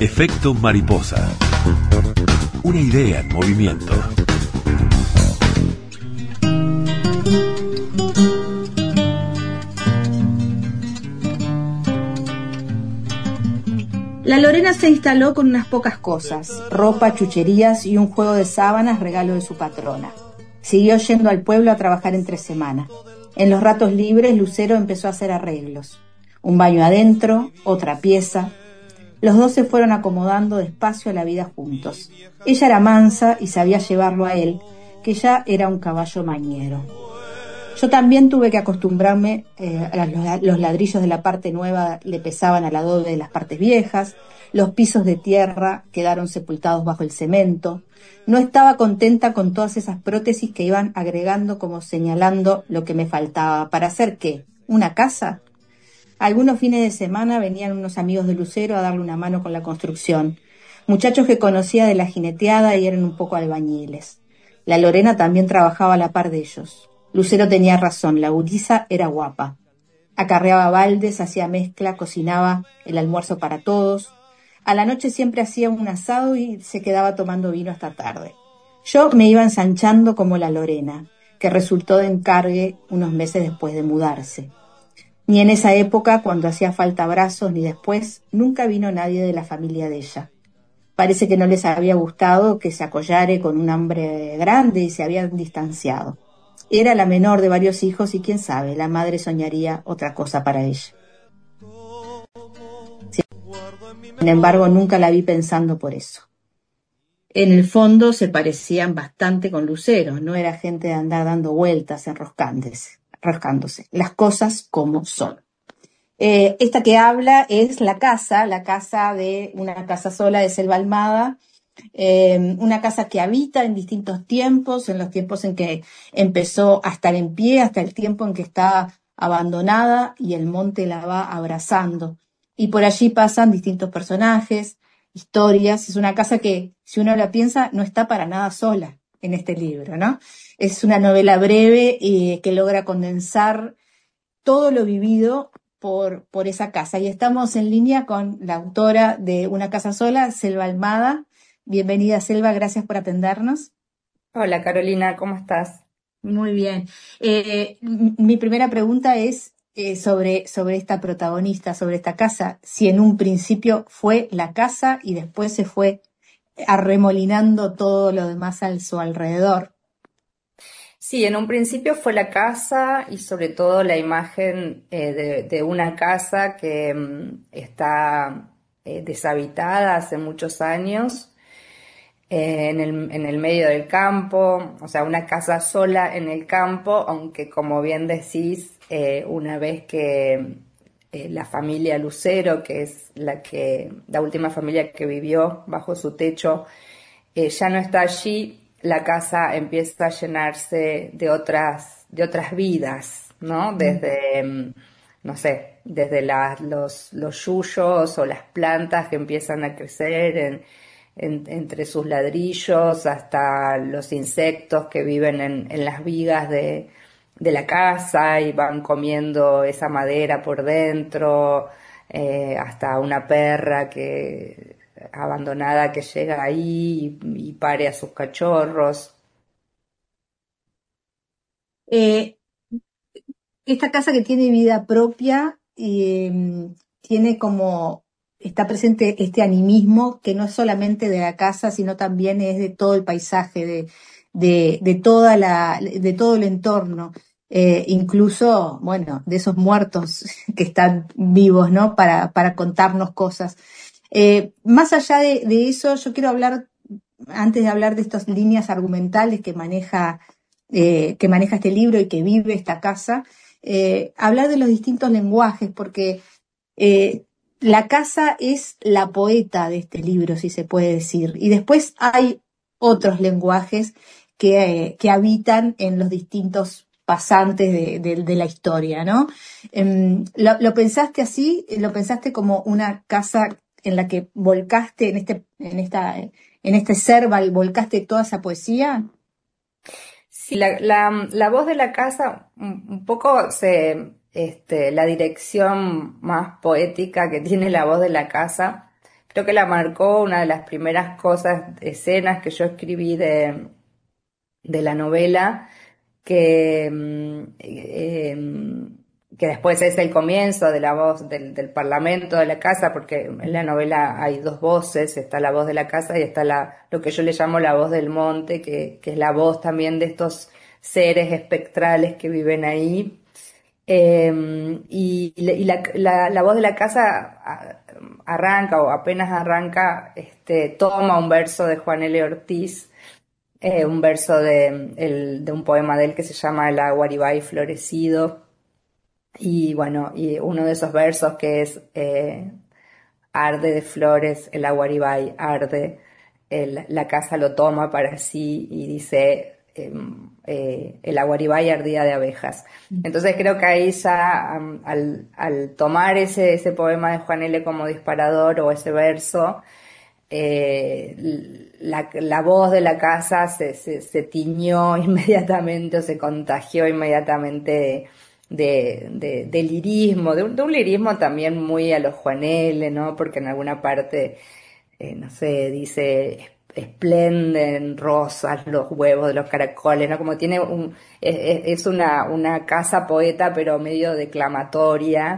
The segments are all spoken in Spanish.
Efecto mariposa. Una idea en movimiento. La Lorena se instaló con unas pocas cosas, ropa, chucherías y un juego de sábanas, regalo de su patrona. Siguió yendo al pueblo a trabajar entre semana. En los ratos libres, Lucero empezó a hacer arreglos. Un baño adentro, otra pieza. Los dos se fueron acomodando despacio a la vida juntos. Ella era mansa y sabía llevarlo a él, que ya era un caballo mañero. Yo también tuve que acostumbrarme, los ladrillos de la parte nueva le pesaban al adobe de las partes viejas, los pisos de tierra quedaron sepultados bajo el cemento. No estaba contenta con todas esas prótesis que iban agregando como señalando lo que me faltaba. ¿Para hacer qué? ¿Una casa? Algunos fines de semana venían unos amigos de Lucero a darle una mano con la construcción. Muchachos que conocía de la jineteada y eran un poco albañiles. La Lorena también trabajaba a la par de ellos. Lucero tenía razón, la gurisa era guapa. Acarreaba baldes, hacía mezcla, cocinaba el almuerzo para todos. A la noche siempre hacía un asado y se quedaba tomando vino hasta tarde. Yo me iba ensanchando como la Lorena, que resultó de encargue unos meses después de mudarse. Ni en esa época, cuando hacía falta brazos, ni después, nunca vino nadie de la familia de ella. Parece que no les había gustado que se acollare con un hambre grande y se habían distanciado. Era la menor de varios hijos y quién sabe, la madre soñaría otra cosa para ella. Sin embargo, nunca la vi pensando por eso. En el fondo se parecían bastante con Lucero, no era gente de andar dando vueltas, enroscándose. Las cosas como son. Esta que habla es la casa de una casa sola de Selva Almada, una casa que habita en distintos tiempos, en los tiempos en que empezó a estar en pie, hasta el tiempo en que está abandonada y el monte la va abrazando. Y por allí pasan distintos personajes, historias. Es una casa que, si uno la piensa, no está para nada sola en este libro, ¿no? Es una novela breve que logra condensar todo lo vivido por esa casa. Y estamos en línea con la autora de Una casa sola, Selva Almada. Bienvenida, Selva, gracias por atendernos. Hola Carolina, ¿cómo estás? Muy bien. Mi primera pregunta es sobre esta protagonista, sobre esta casa. Si en un principio fue la casa y después se fue arremolinando todo lo demás a su alrededor. Sí, en un principio fue la casa y sobre todo la imagen de una casa que está deshabitada hace muchos años en el medio del campo, o sea, una casa sola en el campo, aunque como bien decís, una vez que la familia Lucero, que es la última familia que vivió bajo su techo, ya no está allí, la casa empieza a llenarse de otras vidas, ¿no? Desde, no sé, desde los yuyos o las plantas que empiezan a crecer entre sus ladrillos hasta los insectos que viven en las vigas de la casa y van comiendo esa madera por dentro, hasta una perra abandonada que llega ahí y pare a sus cachorros. Eh, Esta casa que tiene vida propia y tiene como, está presente este animismo que no es solamente de la casa, sino también es de todo el paisaje, de todo el entorno, incluso, bueno, de esos muertos que están vivos, ¿no? Para contarnos cosas. Más allá de eso, yo quiero hablar, antes de hablar de estas líneas argumentales que maneja este libro y que vive esta casa, hablar de los distintos lenguajes, porque la casa es la poeta de este libro, si se puede decir, y después hay otros lenguajes que habitan en los distintos pasantes de la historia, ¿no? ¿Lo pensaste así? ¿Lo pensaste como una casa en la que volcaste en este ser, volcaste toda esa poesía? Sí, la voz de la casa, un poco la dirección más poética que tiene la voz de la casa, creo que la marcó una de las primeras cosas, escenas que yo escribí de la novela, que, que después es el comienzo de la voz del parlamento de la casa, porque en la novela hay dos voces, está la voz de la casa y está lo que yo le llamo la voz del monte, que es la voz también de estos seres espectrales que viven ahí. La voz de la casa arranca o apenas arranca, toma un verso de Juan L. Ortiz, un verso de un poema de él que se llama El Aguaribay florecido. Y bueno, y uno de esos versos que es arde de flores, el Aguaribay arde, la casa lo toma para sí y dice el Aguaribay ardía de abejas. Entonces creo que ahí ya al tomar ese poema de Juan L. como disparador o ese verso, la voz de la casa se tiñó inmediatamente o se contagió inmediatamente de lirismo, de un lirismo también muy a los Juan L., ¿no? Porque en alguna parte, no sé, dice esplenden rosas los huevos de los caracoles, ¿no? Como tiene es una casa poeta pero medio declamatoria.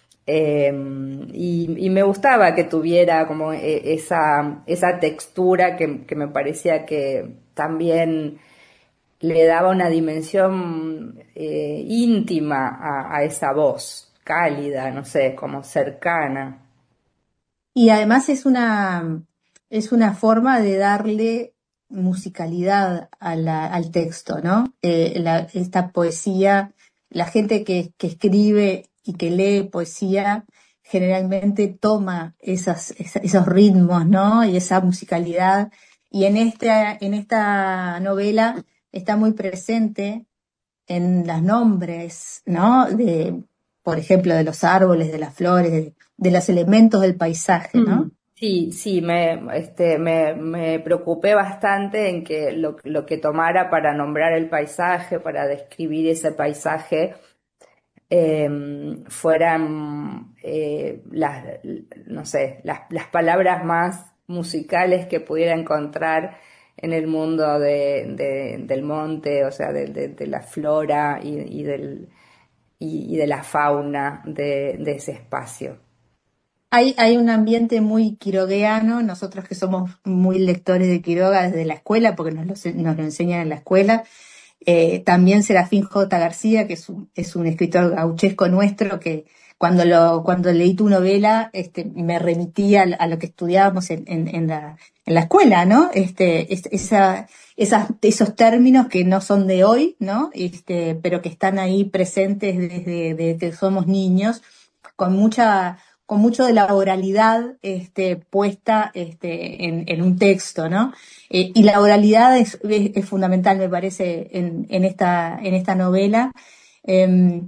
Y me gustaba que tuviera como esa textura que me parecía que también le daba una dimensión íntima a esa voz, cálida, no sé, como cercana. Y además es una forma de darle musicalidad al texto, ¿no? Esta poesía, la gente que escribe y que lee poesía generalmente toma esos ritmos, ¿no? Y esa musicalidad. Y en esta novela está muy presente en los nombres, ¿no? Por ejemplo, de los árboles, de las flores, de los elementos del paisaje, ¿no? Sí, sí, me preocupé bastante en que lo que tomara para nombrar el paisaje, para describir ese paisaje, fueran no sé, las palabras más musicales que pudiera encontrar en el mundo del monte, o sea, de la flora y de la fauna de ese espacio. Hay un ambiente muy quirogueano, nosotros que somos muy lectores de Quiroga desde la escuela, porque nos lo enseñan en la escuela. También Serafín J. García, que es un escritor gauchesco nuestro, que cuando leí tu novela, me remitía a lo que estudiábamos en la escuela, ¿no? Esos términos que no son de hoy, ¿no? Pero que están ahí presentes desde que somos niños, con mucho de la oralidad puesta en un texto, ¿no? Y la oralidad es fundamental, me parece, en esta novela. Em,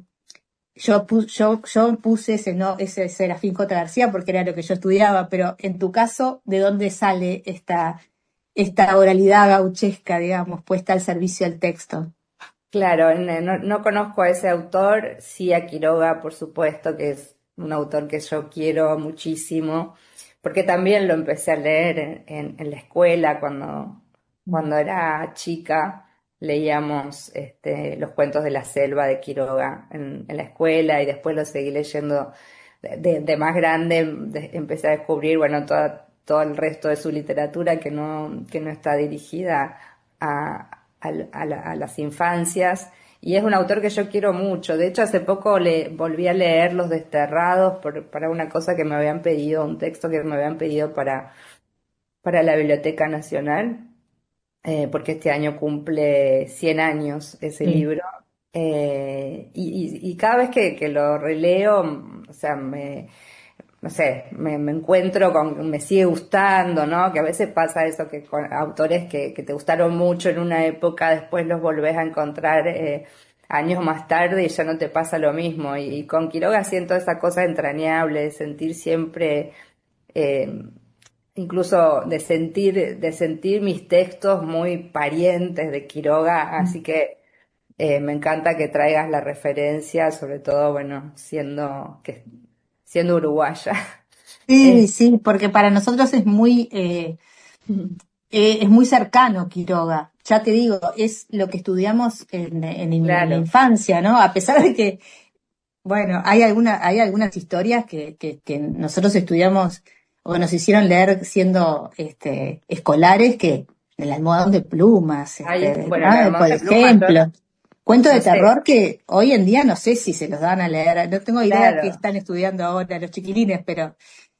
yo puse ese Serafín J. García porque era lo que yo estudiaba, pero en tu caso, ¿de dónde sale esta oralidad gauchesca, digamos, puesta al servicio del texto? Claro, no conozco a ese autor, sí a Quiroga, por supuesto, que es un autor que yo quiero muchísimo, porque también lo empecé a leer en la escuela cuando era chica, leíamos los cuentos de la selva de Quiroga en la escuela y después lo seguí leyendo de más grande, empecé a descubrir, bueno, todo el resto de su literatura que no está dirigida a las infancias, y es un autor que yo quiero mucho. De hecho, hace poco le volví a leer Los Desterrados para una cosa que me habían pedido, un texto que me habían pedido para la Biblioteca Nacional, porque este año cumple 100 años ese Sí. libro. Y cada vez que lo releo, o sea, no sé, me encuentro me sigue gustando, ¿no? Que a veces pasa eso, que con autores que te gustaron mucho en una época, después los volvés a encontrar años más tarde y ya no te pasa lo mismo. Y con Quiroga siento esa cosa entrañable de sentir siempre, eh, incluso de sentir mis textos muy parientes de Quiroga, así que me encanta que traigas la referencia, sobre todo, bueno, siendo uruguaya. Sí, sí, porque para nosotros es muy cercano Quiroga. Ya te digo, es lo que estudiamos en la Claro, infancia, ¿no? A pesar de que, bueno, hay algunas historias que nosotros estudiamos o nos hicieron leer siendo escolares, que el almohadón de plumas, bueno, el ¿no? almohadón Por de plumas, yo ejemplo. Cuentos de no sé, terror que hoy en día no sé si se los dan a leer, no tengo idea qué claro. están estudiando ahora los chiquilines, pero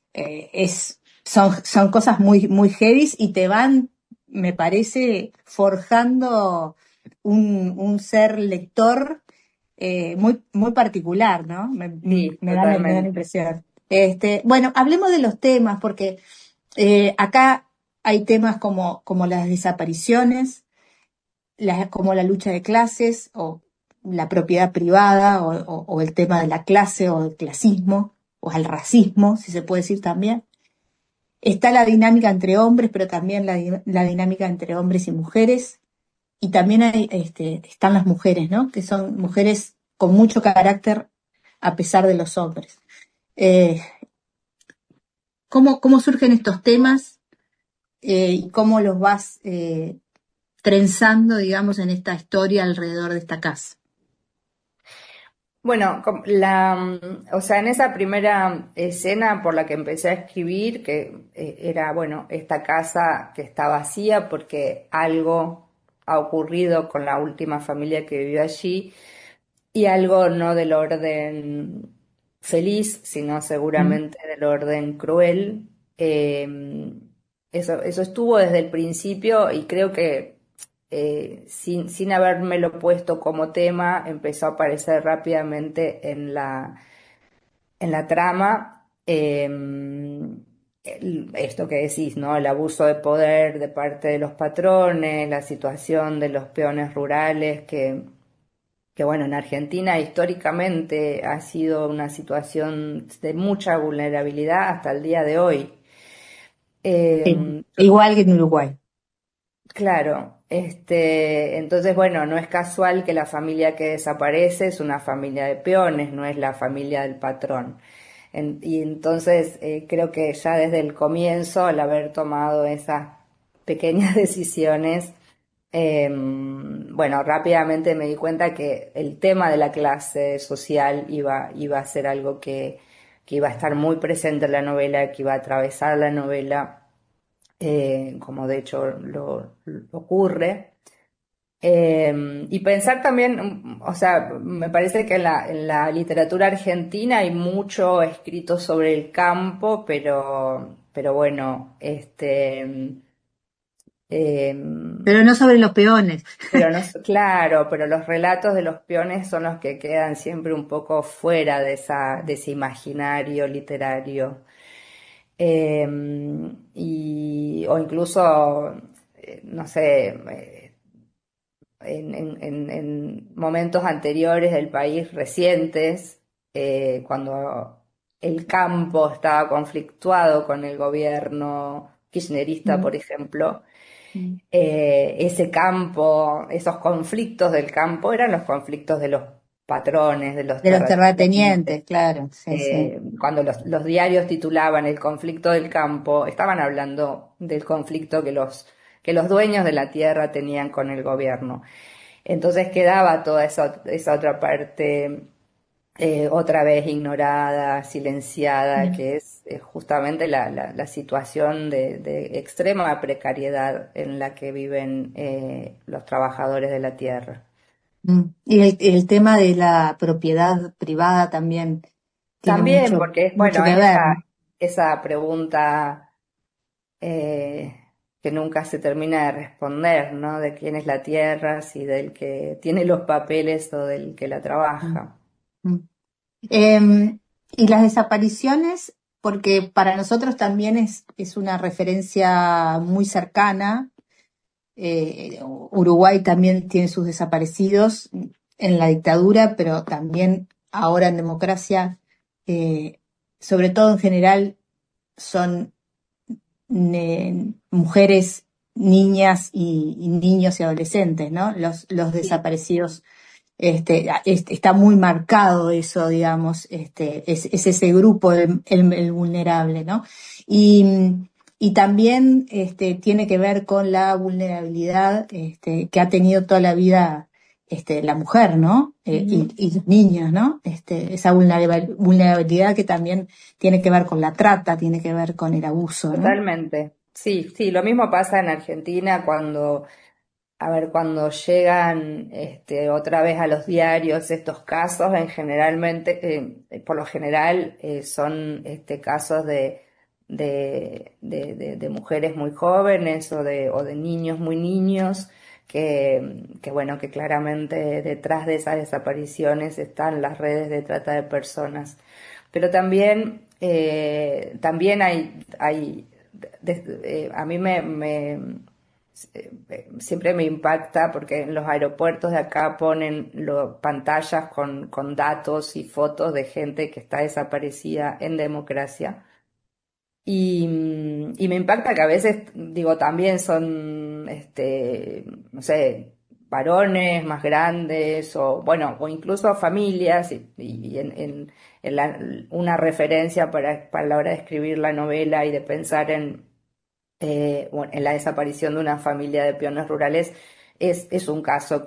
son cosas muy heavies y te van, me parece, forjando un ser lector muy particular, ¿no? Sí, Me da la totalmente. impresión. Bueno, hablemos de los temas, porque acá hay temas como las desapariciones, como la lucha de clases o la propiedad privada o el tema de la clase o el clasismo o el racismo, si se puede decir también. Está la dinámica entre hombres, pero también la dinámica entre hombres y mujeres. Y también están las mujeres, ¿no? Que son mujeres con mucho carácter a pesar de los hombres. Eh, ¿Cómo surgen estos temas y cómo los vas trenzando, digamos, en esta historia alrededor de esta casa? Bueno, o sea, en esa primera escena por la que empecé a escribir, que era, bueno, esta casa que está vacía porque algo ha ocurrido con la última familia que vivió allí y algo no del orden feliz, sino Mm, seguramente del orden cruel. Eso estuvo desde el principio y creo que sin habérmelo puesto como tema, empezó a aparecer rápidamente en la trama. Esto que decís, ¿no? El abuso de poder de parte de los patrones, la situación de los peones rurales que bueno, en Argentina históricamente ha sido una situación de mucha vulnerabilidad hasta el día de hoy. sí. Eh, Igual que en Uruguay. claro, entonces bueno, no es casual que la familia que desaparece es una familia de peones, no es la familia del patrón. Y entonces creo que ya desde el comienzo, al haber tomado esas pequeñas decisiones, bueno, rápidamente me di cuenta que el tema de la clase social iba a ser algo que iba a estar muy presente en la novela, que iba a atravesar la novela, como de hecho lo ocurre. Y pensar también, o sea, me parece que en la literatura argentina hay mucho escrito sobre el campo, pero bueno, Pero no sobre los peones. pero no, claro, pero los relatos de los peones son los que quedan siempre un poco fuera de ese imaginario literario. Eh, o incluso, no sé, en momentos anteriores del país recientes, cuando el campo estaba conflictuado con el gobierno kirchnerista, Mm, por ejemplo, mm. ese campo, esos conflictos del campo eran los conflictos de los patrones, de los De los terratenientes. terratenientes, claro, sí, sí. Cuando los diarios titulaban el conflicto del campo, estaban hablando del conflicto que los dueños de la tierra tenían con el gobierno. Entonces quedaba toda esa otra parte otra vez ignorada, silenciada, Mm, que es justamente la situación de extrema precariedad en la que viven los trabajadores de la tierra. mm. Y el tema de la propiedad privada también tiene También, porque mucho bueno, que es ver, ¿no? esa pregunta eh, que nunca se termina de responder, ¿no? De quién es la tierra, si del que tiene los papeles o del que la Mm, trabaja. mm. Eh, y las desapariciones, porque para nosotros también es una referencia muy cercana. Uruguay también tiene sus desaparecidos en la dictadura, pero también ahora en democracia, eh, sobre todo en general, son mujeres, niñas y niños y adolescentes, ¿no? Los Sí. desaparecidos está muy marcado eso, digamos, es ese grupo, el vulnerable, ¿no? Y, y también tiene que ver con la vulnerabilidad que ha tenido toda la vida la mujer, ¿no? Ujú. Y los niños, ¿no? Esa vulnerabilidad que también tiene que ver con la trata, tiene que ver con el abuso, ¿no? Totalmente. Sí, sí, lo mismo pasa en Argentina cuando, a ver, cuando llegan otra vez a los diarios estos casos, por lo general son casos de mujeres muy jóvenes o de niños muy niños que bueno, que claramente detrás de esas desapariciones están las redes de trata de personas. Pero también a mí siempre me impacta porque en los aeropuertos de acá ponen pantallas con datos y fotos de gente que está desaparecida en democracia. Y me impacta que a veces, digo, también son, no sé, varones más grandes o, bueno, o incluso familias y una referencia para la hora de escribir la novela y de pensar bueno, en la desaparición de una familia de peones rurales es un caso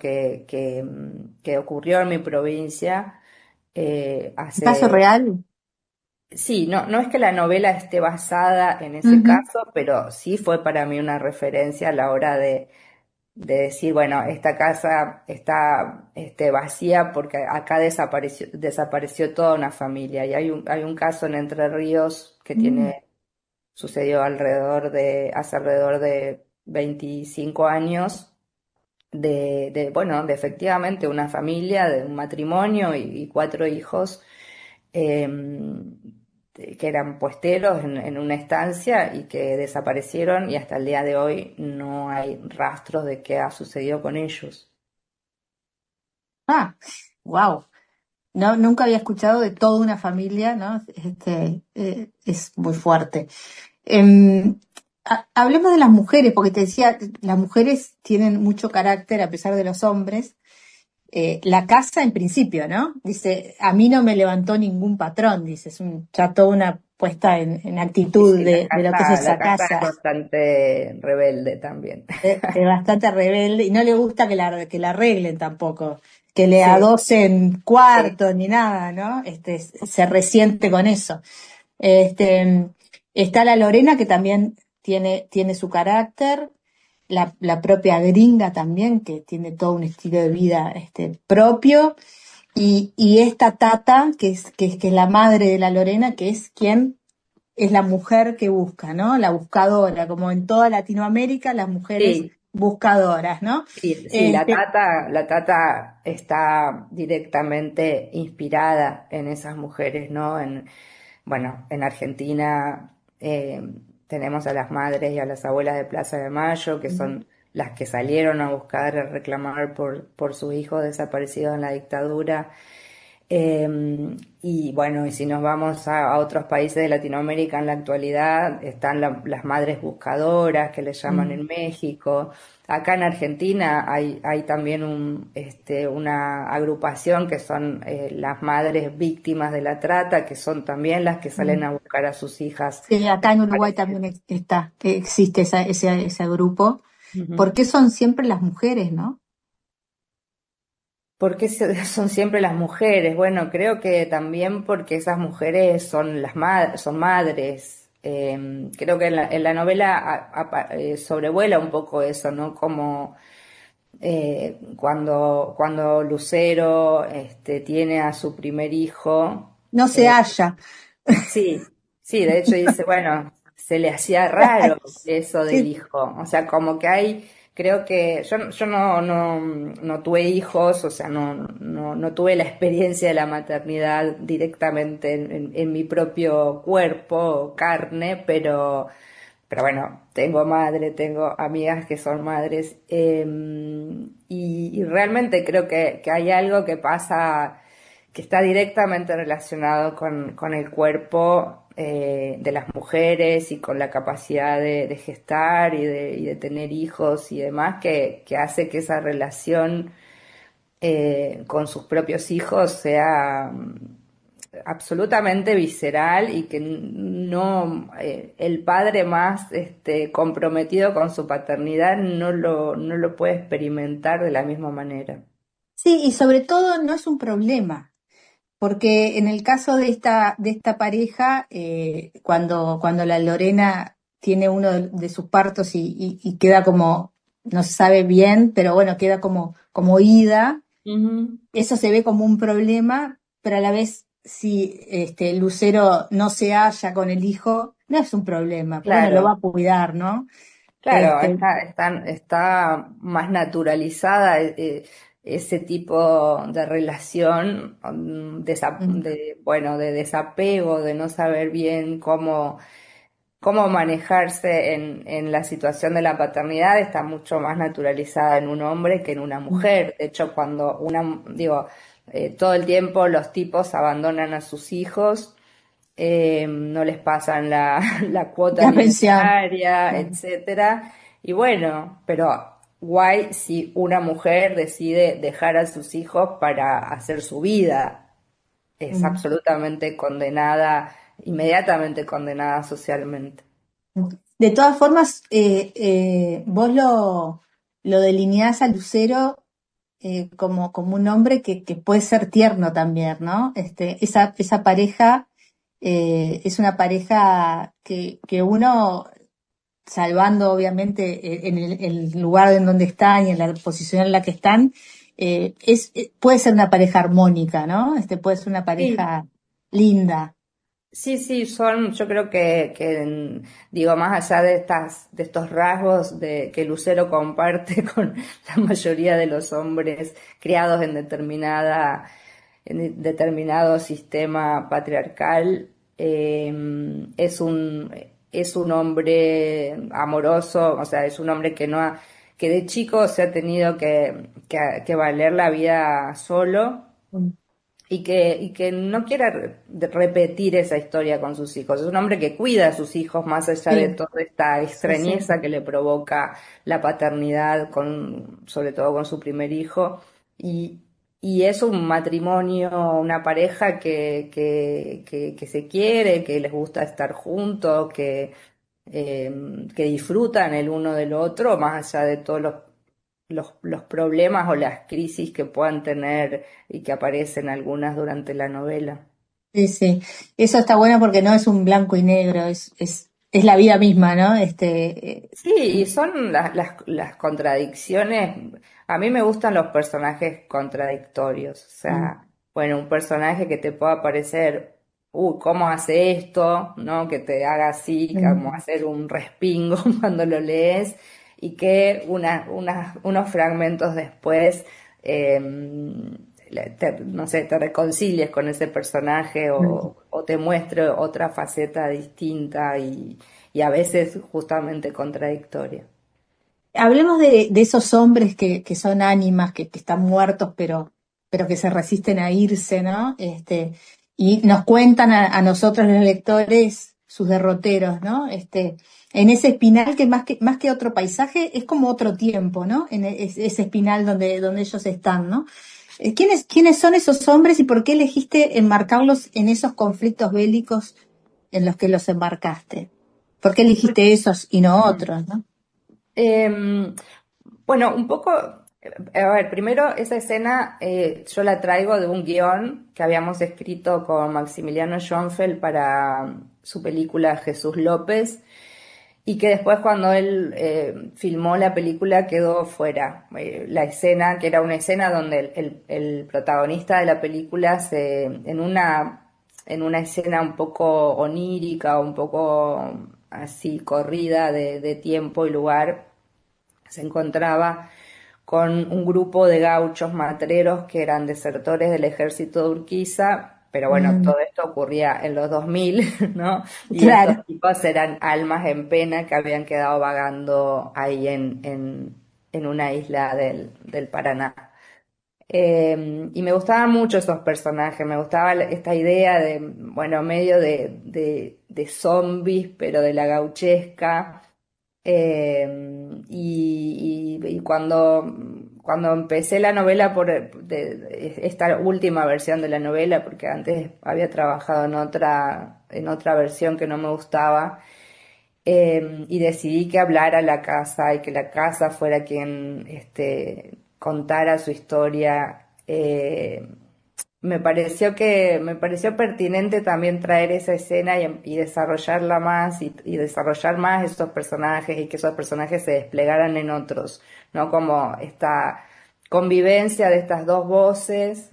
que ocurrió en mi provincia ¿Un caso hace. real? Sí, no es que la novela esté basada en ese Ujú. caso, pero sí fue para mí una referencia a la hora de decir, bueno, esta casa está vacía porque acá desapareció toda una familia. Y hay un caso en Entre Ríos que Mm. sucedió hace alrededor de 25 años, bueno, de efectivamente una familia, de un matrimonio y cuatro hijos eh, que eran puesteros en una estancia y que desaparecieron y hasta el día de hoy no hay rastros de qué ha sucedido con ellos. Ah, wow. No, nunca había escuchado de toda una familia, ¿no? Es muy fuerte. Em, Hablemos de las mujeres, porque te decía, las mujeres tienen mucho carácter a pesar de los hombres. La casa en principio, ¿no? Dice, a mí no me levantó ningún patrón, dice, ya toda una puesta en Y actitud sí, de lo que es la esa casa es casa. bastante rebelde también. Es bastante rebelde y no le gusta que la arreglen tampoco, que le Sí, adosen sí. cuarto ni nada, ¿no? Se resiente con eso. Este, Está la Lorena que también tiene su carácter, la propia gringa también, que tiene todo un estilo de vida propio, y esta Tata, que es la madre de la Lorena, que es quien es la mujer que busca, ¿no? La buscadora, como en toda Latinoamérica, las mujeres Sí, buscadoras, ¿no? sí, sí, Este, la Tata está directamente inspirada en esas mujeres, ¿no? Bueno, en Argentina tenemos a las madres y a las abuelas de Plaza de Mayo, que son las que salieron a buscar, a reclamar por sus hijos desaparecidos en la dictadura. Y bueno, y si nos vamos a otros países de Latinoamérica en la actualidad, están las madres buscadoras que les llaman mm, en México. Acá en Argentina hay también una agrupación que son las madres víctimas de la trata, que son también las que salen mm. a buscar a sus hijas Sí, acá en Uruguay desaparecidas. también existe ese grupo. Ujú. ¿Por qué son siempre las mujeres, no? ¿Por qué son siempre las mujeres? Bueno, creo que también porque esas mujeres son son madres. Creo que en la novela sobrevuela un poco eso, ¿no? Como cuando Lucero tiene a su primer hijo. No se eh, halla. Sí, sí, de hecho dice, bueno, se le hacía raro eso del hijo, o sea, como que creo que yo no tuve hijos, o sea, no tuve la experiencia de la maternidad directamente en mi propio cuerpo, carne, pero bueno, tengo madre, tengo amigas que son madres, y realmente creo que hay algo que pasa que está directamente relacionado con el cuerpo de las mujeres y con la capacidad de gestar y de tener hijos y demás, que hace que esa relación con sus propios hijos sea absolutamente visceral y que no el padre más comprometido con su paternidad no lo puede experimentar de la misma manera. Sí, y sobre todo no es un problema, porque en el caso de esta pareja, cuando la Lorena tiene uno de sus partos y queda como, no se sabe bien, pero bueno, queda como ida, Ujú. eso se ve como un problema, pero a la vez, si Lucero no se halla con el hijo, no es un problema, porque bueno, lo va Claro, a cuidar, ¿no? claro, Este, está más naturalizada ese tipo de relación, mm, bueno, de desapego, de no saber bien cómo manejarse en la situación de la paternidad, está mucho más naturalizada en un hombre que en una mm, mujer. De hecho, digo, todo el tiempo los tipos abandonan a sus hijos, no les pasan la cuota la pensión. alimentaria, Claro. etcétera. Y bueno, pero guay si una mujer decide dejar a sus hijos para hacer su vida. Es Mm. absolutamente condenada, inmediatamente condenada socialmente. De todas formas, vos lo delineás a Lucero como un hombre que puede ser tierno también, ¿no? Esa pareja es una pareja que uno, salvando obviamente en el lugar en donde están y en la posición en la que están, puede ser una pareja armónica, ¿no? Puede ser una Sí, pareja linda. sí, sí, yo creo digo, más allá de estos rasgos que Lucero comparte con la mayoría de los hombres criados en determinado sistema patriarcal, es un hombre amoroso, o sea, es un hombre que de chico se ha tenido que valer la vida solo Mm. y que no quiera repetir esa historia con sus hijos. Es un hombre que cuida a sus hijos más allá de Sí, toda esta sí, sí. extrañeza que le provoca la paternidad, sobre todo con su primer hijo. Y, y es un matrimonio, una pareja que se quiere, que les gusta estar juntos, que disfrutan el uno del otro, más allá de todos los problemas o las crisis que puedan tener y que aparecen algunas durante la novela. Sí, sí. Eso está bueno porque no es un blanco y negro, es la vida misma, ¿no? Sí, y son las contradicciones. A mí me gustan los personajes contradictorios. O Mm, sea, bueno, un personaje que te pueda parecer, ¿cómo hace esto? ¿No? Que te haga así, como mm, hacer un respingo cuando lo lees, y que unos fragmentos después, eh, no sé, te reconcilies con ese personaje mm. o te muestre otra faceta distinta y a veces justamente contradictoria. Hablemos de esos hombres que son ánimas, que están muertos, pero que se resisten a irse, ¿no? Y nos cuentan a nosotros los lectores sus derroteros, ¿no? En ese espinal que más que otro paisaje es como otro tiempo, ¿no? Ese espinal donde ellos están, ¿no? ¿Quiénes son esos hombres y por qué elegiste enmarcarlos en esos conflictos bélicos en los que los enmarcaste? ¿Por qué elegiste esos y no otros, no? Em, bueno, un poco, a ver, primero esa escena yo la traigo de un guión que habíamos escrito con Maximiliano Schoenfeld para su película Jesús López y que después cuando él filmó la película quedó fuera. La escena, que era una escena donde el protagonista de la película en una escena un poco onírica, un poco así corrida de tiempo y lugar, se encontraba con un grupo de gauchos matreros que eran desertores del ejército de Urquiza, pero bueno, Mm, todo esto ocurría en los 2000, ¿no? Y estos claro. tipos eran almas en pena que habían quedado vagando ahí en una isla del Paraná. Y me gustaban mucho esos personajes, me gustaba esta idea de, bueno, medio de zombies, pero de la gauchesca. Y cuando cuando empecé la novela esta última versión de la novela, porque antes había trabajado en otra versión que no me gustaba, y decidí que hablara la casa y que la casa fuera quien contara su historia. Me pareció pertinente también traer esa escena y desarrollarla más y desarrollar más esos personajes y que esos personajes se desplegaran en otros, ¿no? Como esta convivencia de estas dos voces,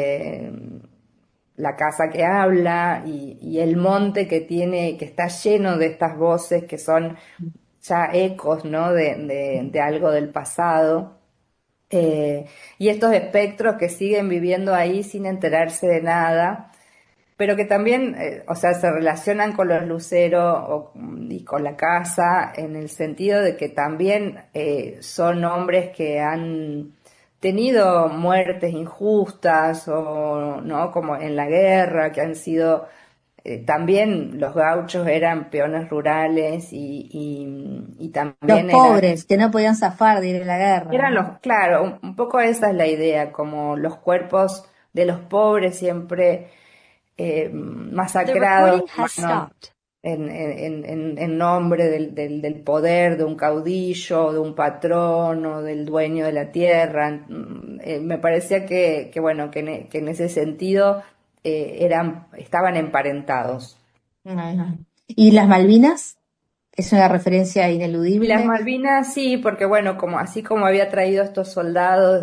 la casa que habla y el monte que tiene, que está lleno de estas voces que son ya ecos, ¿no? De algo del pasado. eh, y estos espectros que siguen viviendo ahí sin enterarse de nada, pero que también, o sea, se relacionan con los luceros y con la casa en el sentido de que también son hombres que han tenido muertes injustas o, ¿no? Como en la guerra, que han sido también los gauchos eran peones rurales y Los también pobres que no podían zafar de ir a la guerra, eran ¿no? claro, un poco esa es la idea, como los cuerpos de los pobres siempre The masacrados, recording has bueno, stopped. en nombre del poder de un caudillo, de un patrón o del dueño de la tierra. Me parecía bueno, que en ese sentido estaban emparentados. Ajá. ¿Y las Malvinas? Es una referencia Y las ineludible. Malvinas sí, porque bueno, así como había traído estos soldados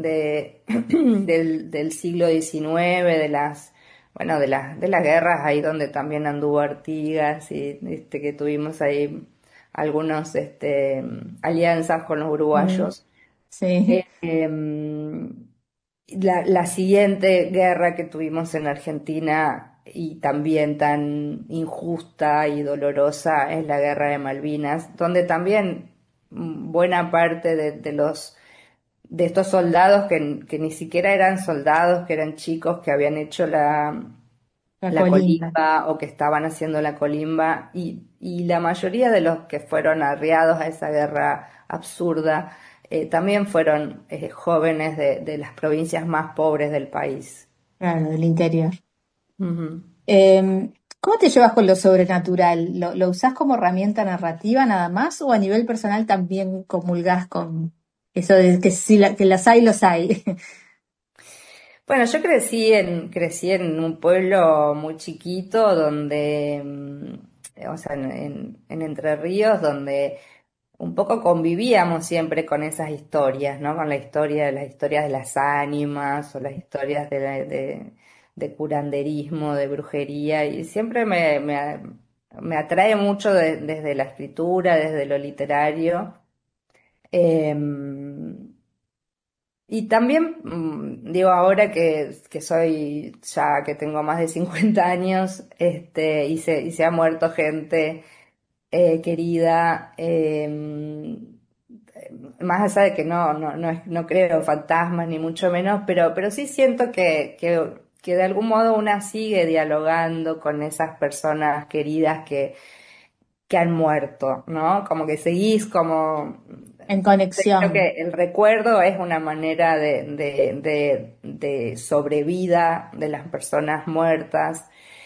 del siglo XIX, bueno, de las guerras ahí donde también anduvo Artigas y que tuvimos ahí algunos alianzas con los Mm, uruguayos. sí. La siguiente guerra que tuvimos en Argentina y también tan injusta y dolorosa es la guerra de Malvinas, donde también buena parte de estos soldados que ni siquiera eran soldados, que eran chicos que habían hecho La la colimba. colimba o que estaban haciendo la colimba y la mayoría de los que fueron arriados a esa guerra absurda también fueron jóvenes de las provincias más pobres del país. Claro, del interior. Ujú. ¿Cómo te llevas con lo sobrenatural? ¿Lo usás como herramienta narrativa nada más o a nivel personal también comulgás con eso de que si que las hay, los hay? Bueno, yo crecí en un pueblo muy chiquito donde, o sea, en Entre Ríos, donde un poco convivíamos siempre con esas historias, ¿no? Con las historias de las ánimas o las historias de curanderismo, de brujería, y siempre me atrae mucho desde la escritura, desde lo literario. Em, y también, digo, ahora que soy, ya que tengo más de 50 años, y se ha muerto gente querida, más allá de que no creo en fantasmas ni mucho menos, pero sí siento que de algún modo una sigue dialogando con esas personas queridas que han muerto, ¿no? Como que seguís como... En Creo que conexión. el recuerdo es una manera de sobrevida de las personas muertas,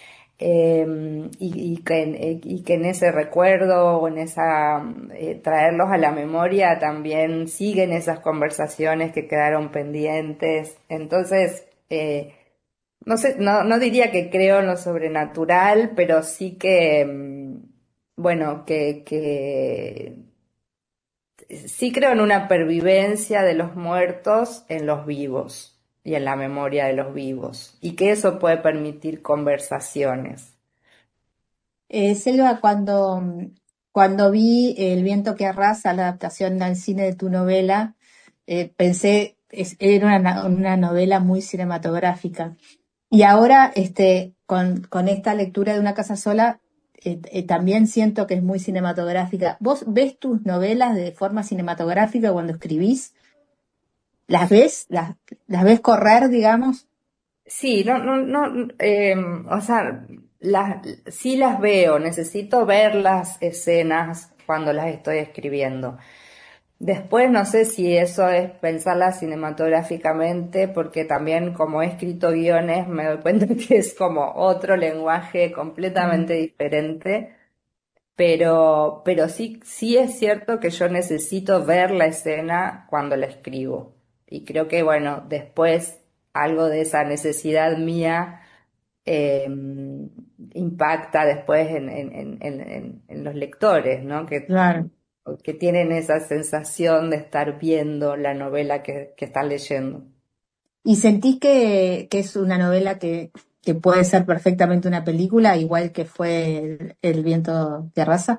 y que en ese recuerdo o en traerlos a la memoria también siguen esas conversaciones que quedaron pendientes. Entonces, no sé, no diría que creo en lo sobrenatural, pero sí que, bueno, que sí creo en una pervivencia de los muertos en los vivos y en la memoria de los vivos, y que eso puede permitir conversaciones. Selva, cuando vi El viento que arrasa, la adaptación al cine de tu novela, pensé, era una novela muy cinematográfica. Y ahora, con esta lectura de Una casa sola, también siento que es muy cinematográfica. ¿Vos ves tus novelas de forma cinematográfica cuando escribís? ¿Las ves? ¿Las ves correr, digamos? Sí, o sea, sí las veo, necesito ver las escenas cuando las estoy escribiendo, Después no sé si eso es pensarla cinematográficamente, porque también como he escrito guiones me doy cuenta que es como otro lenguaje Mm. completamente diferente, pero sí, sí es cierto que yo necesito ver la escena cuando la escribo. Y creo que bueno, después algo de esa necesidad mía eh, impacta después en los lectores, ¿no? Claro. Que tienen esa sensación de estar viendo la novela que están leyendo. ¿Y sentís que es una novela que puede ser perfectamente una película, igual que fue El viento de arrasa?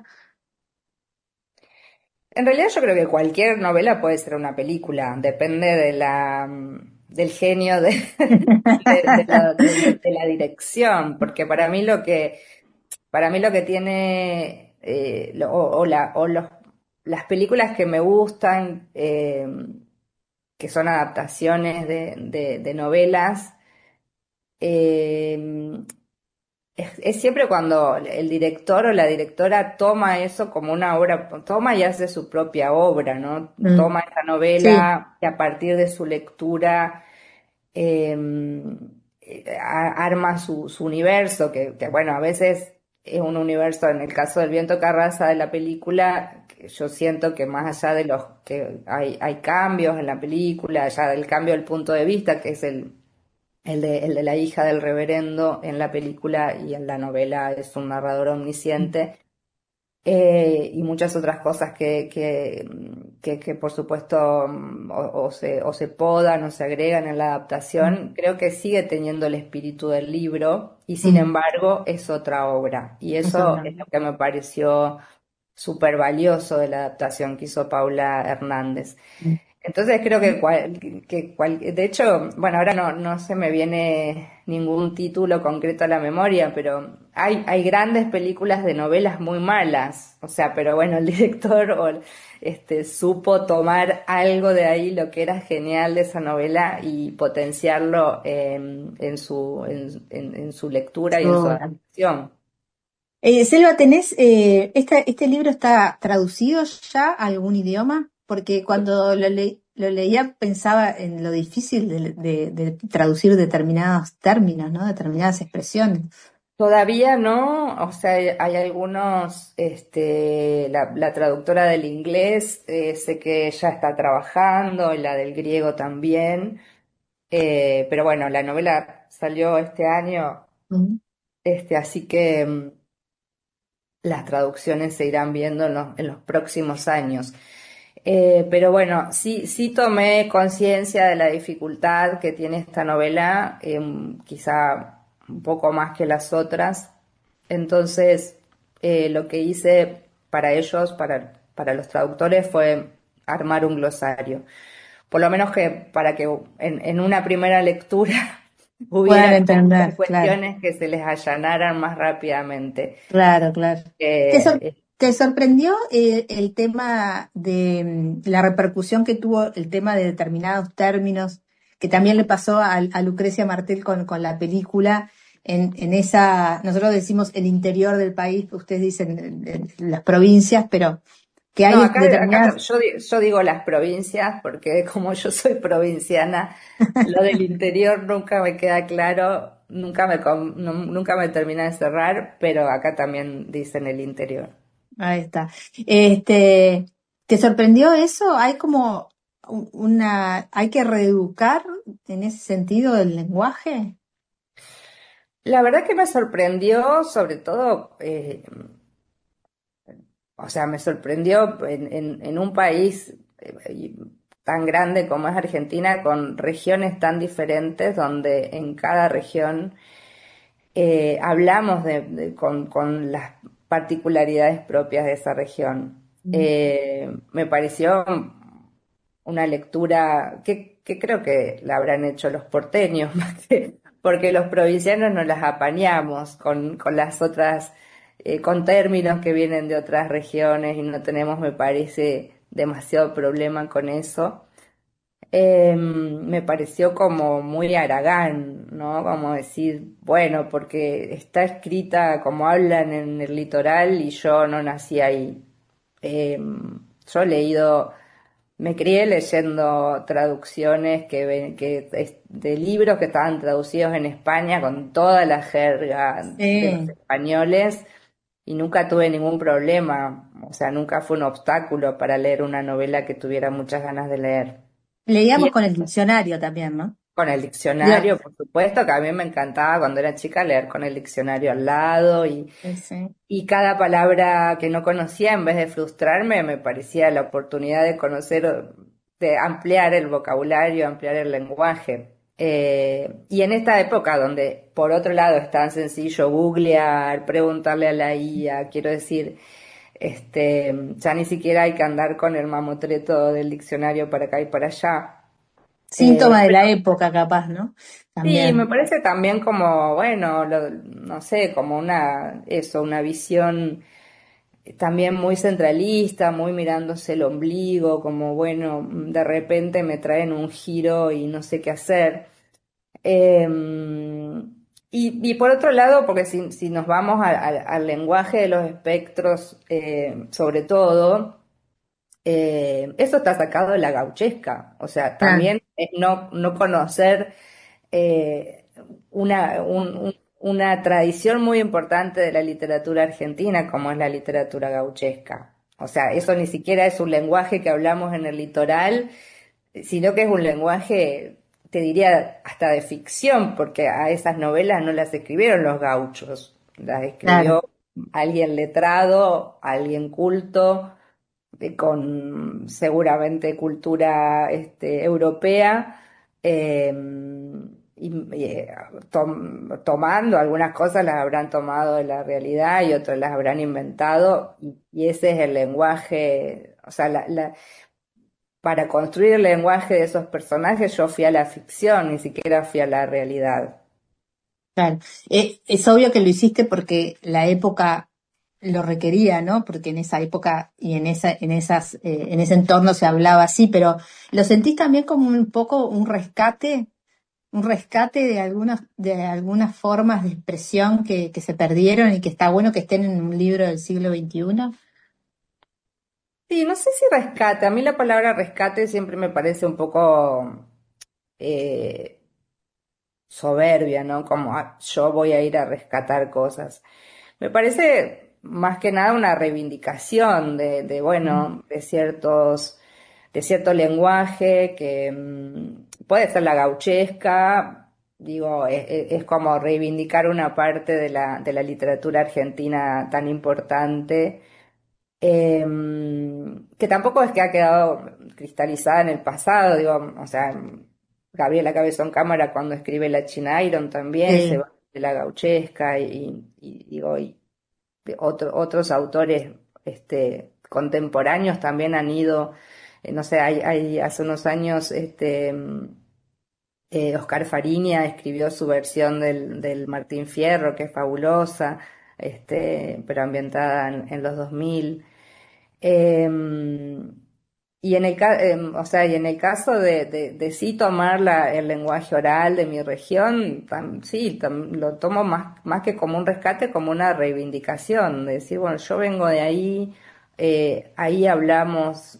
En realidad yo creo que cualquier novela puede ser una película, depende del genio de la dirección, porque para mí lo que tiene, las películas que me gustan, que son adaptaciones de novelas, eh, es siempre cuando el director o la directora toma eso como una obra, toma y hace su propia obra, ¿no? Mm, Toma esa sí, novela y a partir de su lectura eh, arma su universo, que, bueno, a veces es un universo, en el caso del Viento Carraza de la película, que yo siento que más allá de los que hay cambios en la película, allá del cambio del punto de vista, que es el de la hija del reverendo en la película y en la novela es un narrador omnisciente, y muchas otras cosas que por supuesto o se podan o se agregan en la adaptación, creo que sigue teniendo el espíritu del libro y sin mm, embargo es otra obra. Y es eso otra. es lo que me pareció súper valioso de la adaptación que hizo Paula Hernández. Mm. Entonces creo de hecho, bueno, ahora no se me viene ningún título concreto a la memoria, pero hay grandes películas de novelas muy malas, o sea, pero bueno, el director supo tomar algo de ahí, lo que era genial de esa novela y potenciarlo en su lectura y en su Obra. adaptación. Selva, ¿tenés, este libro está traducido ya a algún idioma? Porque cuando lo leía pensaba en lo difícil de traducir determinados términos, ¿no? Determinadas expresiones. Todavía no, o sea, hay algunos, la traductora del inglés, sé que ya está trabajando, y la del griego también, pero bueno, la novela salió este año, Mm. así que las traducciones se irán viendo en los próximos años. Pero bueno, sí tomé conciencia de la dificultad que tiene esta novela, quizá un poco más que las otras. Entonces, lo que hice para ellos, para los traductores, fue armar un glosario. Por lo menos que para que en una primera lectura Puedan hubieran entender, claro. cuestiones que se les allanaran más rápidamente. Claro, claro. Eh, ¿Te sorprendió el tema de la repercusión que tuvo el tema de determinados términos, que también le pasó a Lucrecia Martel con la película, en esa, nosotros decimos el interior del país, ustedes dicen las provincias, pero que No, hay acá determinadas... yo digo las provincias porque como yo soy provinciana, lo del interior nunca me queda claro, nunca me termina de cerrar, pero acá también dicen el interior. Ahí está. Este, ¿te sorprendió eso? Hay como hay que reeducar en ese sentido el lenguaje. La verdad que me sorprendió sobre todo, o sea, me sorprendió en un país tan grande como es Argentina, con regiones tan diferentes, donde en cada región hablamos con las particularidades propias de esa región. Me pareció una lectura que creo que la habrán hecho los porteños, más porque los provincianos no las apañamos con las otras, con términos que vienen de otras regiones y no tenemos, me parece, demasiado problema con eso. Me pareció como muy Aragán, ¿no? Como decir, bueno, porque está escrita como hablan en el litoral y yo no nací ahí. Yo he leído Me crié leyendo traducciones de libros que estaban traducidos en España con toda la jerga de los Sí. españoles y nunca tuve ningún problema, o sea, nunca fue un obstáculo para leer una novela que tuviera muchas ganas de leer. Y Leíamos con el diccionario también, ¿no? con el Yo, diccionario, por supuesto, que a mí me encantaba cuando era chica leer con el diccionario al lado sí. y cada palabra que no conocía, en vez de frustrarme, me parecía la oportunidad de conocer, de ampliar el vocabulario, ampliar el lenguaje. Y en esta época donde, por otro lado, es tan sencillo googlear, preguntarle a la IA, quiero decir, ya ni siquiera hay que andar con el mamotreto del diccionario para acá y para allá. Síntoma de la Bueno, época, capaz, ¿no? sí, me También. parece también como, bueno, no sé, como una visión también muy centralista, muy mirándose el ombligo, como bueno, de repente me traen un giro y no sé qué hacer. Eh, y por otro lado, porque si nos vamos al lenguaje de los espectros, sobre todo, eso está sacado de la gauchesca, o sea, Claro, también es no conocer eh, una tradición muy importante de la literatura argentina, como es la literatura gauchesca. O sea, eso ni siquiera es un lenguaje que hablamos en el litoral, sino que es un lenguaje, te diría, hasta de ficción, porque a esas novelas no las escribieron los gauchos, las claro. escribió alguien letrado, alguien culto, con seguramente cultura europea, eh, tomando algunas cosas las habrán tomado de la realidad y otras las habrán inventado, y ese es el lenguaje, o sea, para construir el lenguaje de esos personajes yo fui a la ficción, ni siquiera fui a la realidad. Claro, es obvio que lo hiciste porque la época lo requería, ¿no? Porque en esa época y en ese entorno se hablaba así, pero ¿lo sentís también como un poco un rescate de algunas formas de expresión que se perdieron y que está bueno que estén en un libro del siglo XXI? Sí, no sé si rescate, a mí la palabra rescate siempre me parece un poco eh, soberbia, ¿no? Como yo voy a ir a rescatar cosas. Me parece más que nada una reivindicación bueno, de cierto lenguaje que puede ser la gauchesca, digo, es como reivindicar una parte de la literatura argentina tan importante, que tampoco es que ha quedado cristalizada en el pasado, digo, o sea, Gabriela Cabezón Cámara cuando escribe La China Iron también se Sí, va de la gauchesca digo, y otros autores contemporáneos también han ido, no sé, hay hace unos años Oscar Fariña escribió su versión del Martín Fierro, que es fabulosa, pero ambientada en los 2000. Eh, o sea, y en el caso de sí tomar el lenguaje oral de mi región, sí, lo tomo más que como un rescate, como una reivindicación, de decir, bueno, yo vengo de ahí, ahí hablamos,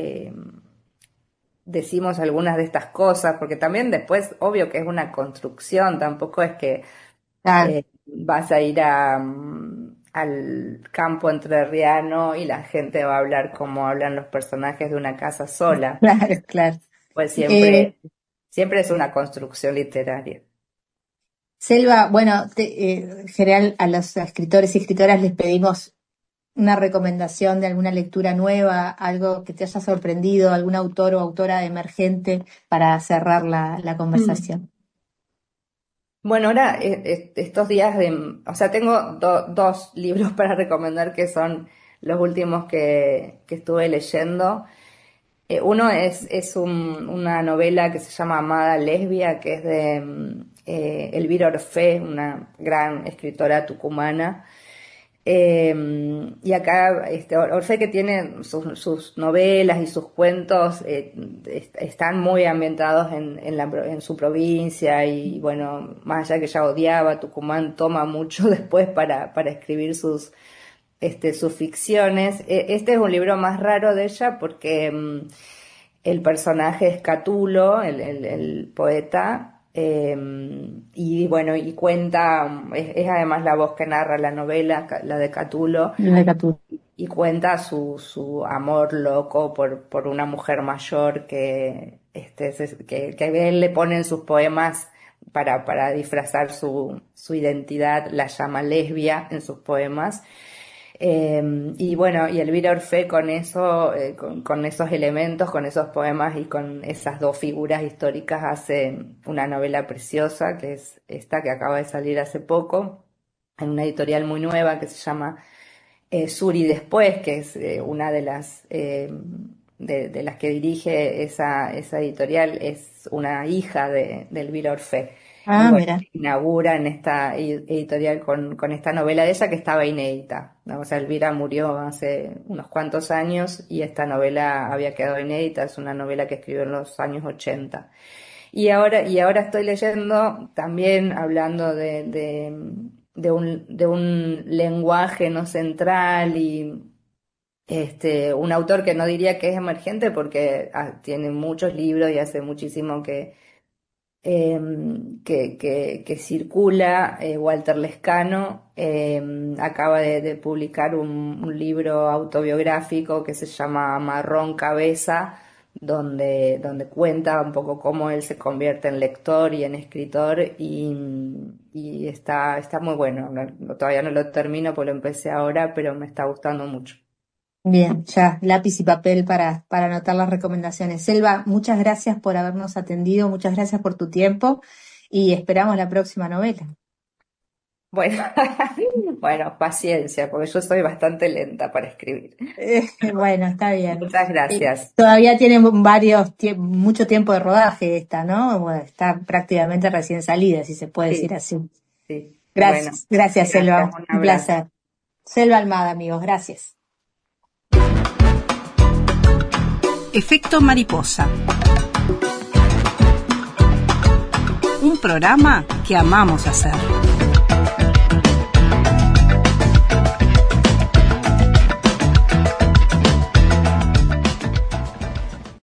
decimos algunas de estas cosas, porque también después, obvio que es una construcción, tampoco es que claro, vas a ir al campo entrerriano y la gente va a hablar como hablan los personajes de una casa sola. claro, claro. Pues Eh, siempre es una construcción literaria. Selva, bueno, en general a los escritores y escritoras les pedimos una recomendación de alguna lectura nueva, algo que te haya sorprendido, algún autor o autora emergente para cerrar la Mm. conversación. Bueno, ahora estos días o sea, tengo dos libros para recomendar que son los últimos que estuve leyendo. Uno es una novela que se llama Amada Lesbia, que es de Elvira Orfé, una gran escritora tucumana. Y acá Orfé, que tiene sus novelas y sus cuentos, están muy ambientados en su provincia y bueno, más allá que ella odiaba Tucumán, toma mucho después para escribir sus ficciones. Este es un libro más raro de ella porque El personaje es Catulo, el poeta, y bueno, y cuenta, es además la voz que narra la novela, la de Catulo, y cuenta su amor loco por una mujer mayor que él le pone en sus poemas para disfrazar su identidad, la llama lesbia en sus poemas. Y bueno, y Elvira Orfé con eso, con esos elementos, con esos poemas y con esas dos figuras históricas hace una novela preciosa, que es esta que acaba de salir hace poco, en una editorial muy nueva que se llama Suri Después, que es una de las de las que dirige esa editorial, es una hija de Elvira Orfé. Y bueno, Mira. inaugura en esta editorial con esta novela de ella que estaba inédita, ¿no? O sea, Elvira murió hace unos cuantos años y esta novela había quedado inédita, es una novela que escribió en los años 80. Y ahora estoy leyendo también hablando de un lenguaje no central y un autor que no diría que es emergente porque tiene muchos libros y hace muchísimo que circula. Walter Lescano acaba de publicar un libro autobiográfico que se llama Marrón Cabeza, donde cuenta un poco cómo él se convierte en lector y en escritor, y está muy bueno. Todavía no lo termino porque lo empecé ahora, pero me está gustando mucho. Bien, ya, lápiz y papel para anotar las recomendaciones. Selva, muchas gracias por habernos atendido, muchas gracias por tu tiempo y esperamos la próxima novela. Bueno, bueno, paciencia, porque yo soy bastante lenta para escribir. Bueno, está bien. Muchas gracias. Todavía tiene mucho tiempo de rodaje esta, ¿no? Bueno, está prácticamente recién salida, si se puede decir así. Sí. Gracias, Bueno, gracias, Selva. Un abrazo. placer. Selva Almada, amigos, gracias. Efecto Mariposa. Un programa que amamos hacer.